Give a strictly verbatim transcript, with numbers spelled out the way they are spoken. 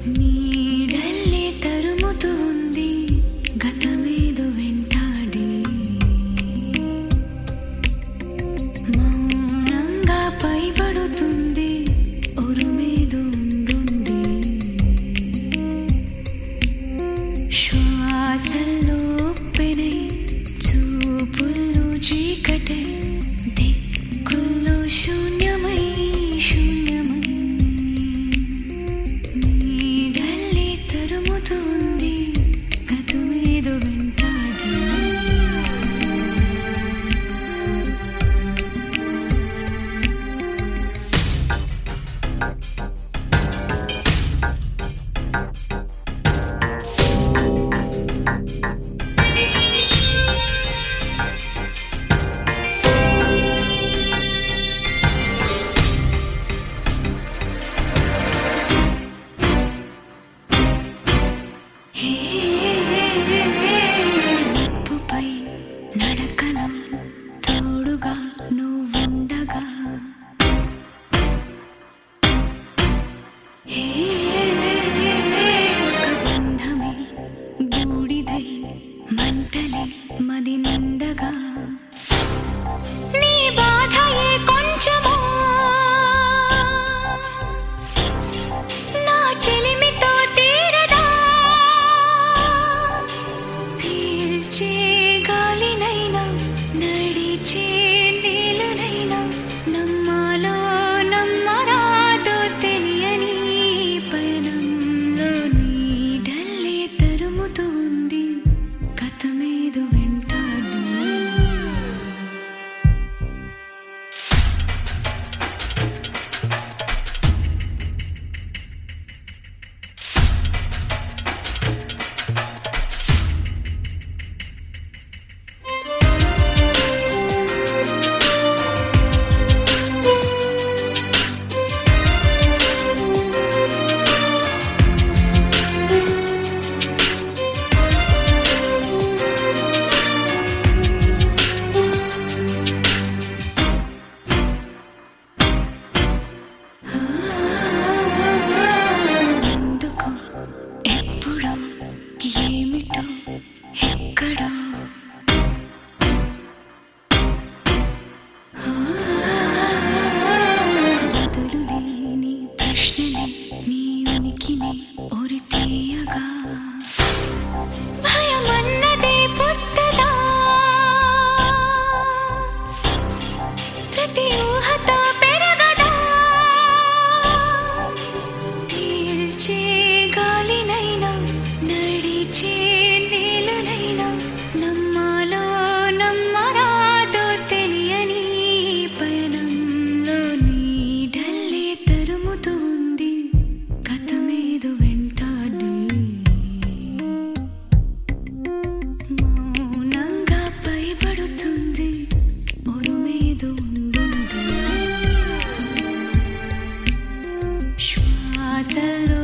నీడల్లే తరుముతూ ఉంది గతమేదో వెంటాడి మౌనంగా పైబడుతుంది ఉరుమేదో ఉండుండి శ్వాసల్లో పెనై చూపుల్లో చీకటై దిక్కుల్లో శూన్యమై శూన్యమై నీడల్లే తరుముతుంది గతమేదో వెంటాడి నిప్పుపై నడకలో తోడుగా నువ్వుండగా ఒక బంధమే బూడిదై మంటలే మది నిండగా నీ బాధయే కొంచెమో నా చెలిమితో తీరదా పీల్చే గాలినైనా నడిచే నీళ్ళనైనా నమ్మాలో నమ్మరాదో తెలియని పయనంలో నీడల్లే తరుముతూ ఉంది గతమేదో వెంటాడి ఎందుకు ఎప్పుడో ఏమిటో ఎక్కడో బదులు లేని ప్రశ్నలే నీ ఉనికిని ఒరితీయగా భయమన్నదే పుట్టదా ప్రతి ఊహతో పెరగదా పీల్చే గాలినైనా నడిచే నీళ్ళనైనా నమ్మాలో నమ్మరాదో తెలియని పయనంలో నీడల్లే తరుముతూ ఉంది గతమేదో వెంటాడి మౌనంగా పైబడుతుంది ఉరుమేదో ఉండుండి శ్వాసలో